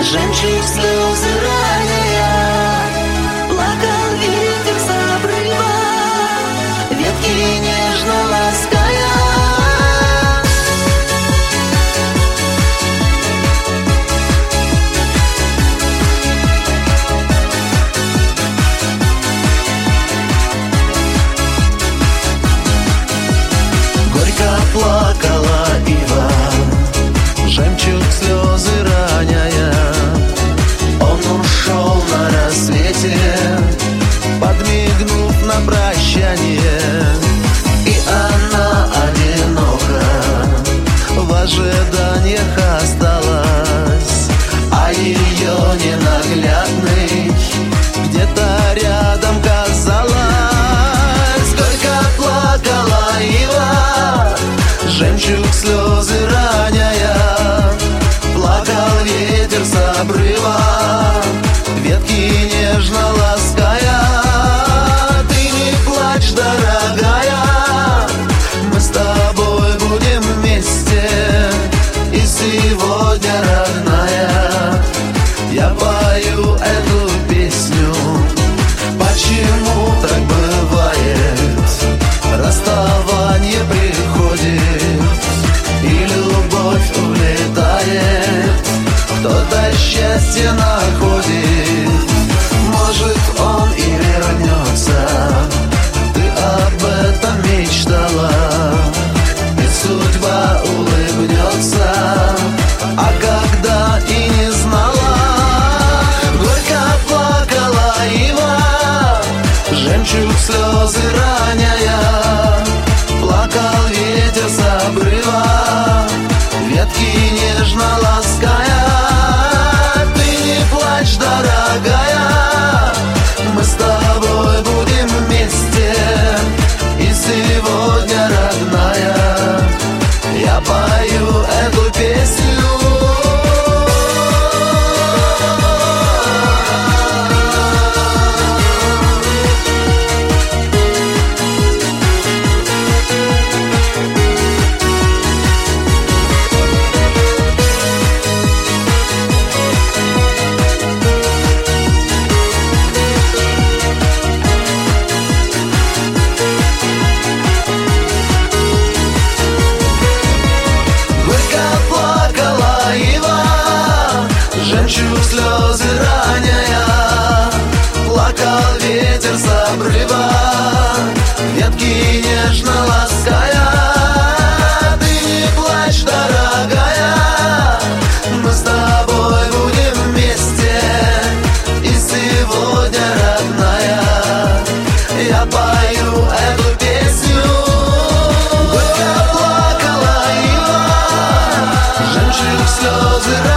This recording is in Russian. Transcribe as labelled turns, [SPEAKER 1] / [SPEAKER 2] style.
[SPEAKER 1] Жемчуг слезы роняя, плакал ветер с обрыва, ветки нежно лаская. Горько плакала ива, жемчуг слезы роняя. Он ушел на рассвете, подмигнув на прощание. И она одинока в ожиданиях осталась, а ее ненаглядный где-то рядом казалось. Горько плакала ива, жемчуг слезы роняя, плакал ветер с обрыва, ветки нежно лаская. Ты не плачь, дорогая, мы с тобой будем вместе. И сегодня, родная, я пою эту песню. Почему так бывает? Расставание приходит, и любовь улетает, кто-то счастье находит. Может, он и вернется, ты об этом мечтала, и судьба улыбнется, а когда и не знала. Горько плакала ива, жемчуг слезы роняя, плакал ветер с обрыва, ветки нежно лаская. Ты не плачь, дорогая, мы с тобой будем вместе. И сегодня, родная, я пою эту песню. Жемчуг слезы роняя, плакал ветер с обрыва, ветки нежно лаская. Ты не плачь, дорогая, мы с тобой будем вместе. И сегодня, родная, я пою эту песню. Горько плакала ива, жемчуг слезы роняя,